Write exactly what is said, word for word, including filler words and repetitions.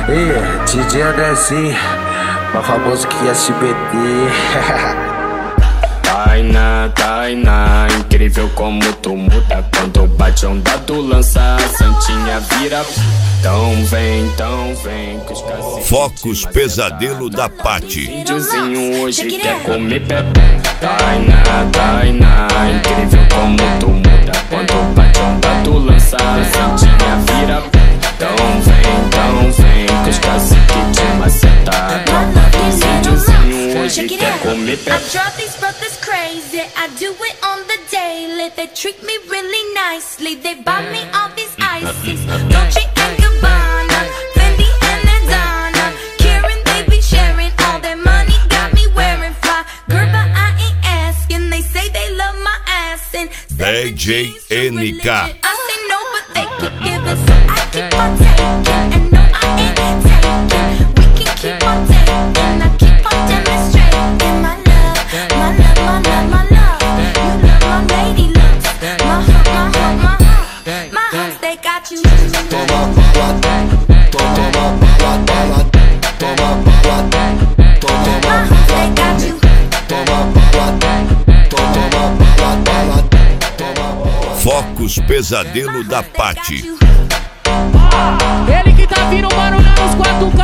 E D J Andrezinho, mais famoso que S B T. Tainá, Tainá, incrível como tu muda. Quando bate onda tu lança, a santinha vira. Então vem, então vem que os caciques. Focus Pesadelo da Paty. Índiozinho hoje quer comer bebê. Tainá, Tainá, incrível como tu muda. Quando bate onda tu lança, a santinha vira. Então vem, então vem que os caciques te maceta. A tropa dos índiozinho hoje quer comer bebê. Crazy, I do it on the daily. They treat me really nicely. They buy me all these ices. Dolce and Gabbana, Fendi and Adana. Karen, they be sharing all their money. Got me wearing fly. Girl, but I ain't asking. They say they love my ass and D J N K. I say no, but they keep giving, so I keep on taking. And no, I ain't taking. We can keep on taking. I keep on demonstrating my love, my love. My love, my love, you love my lady looks. My heart, my heart, my heart, my heart, they got you. Toma bala, toma bala, bala, toma bala, toma bala, they got you. Toma bala, toma bala, bala, toma bala. Focus Pesadelo da Paty. Ele que tá vindo, mano, lá nos quatro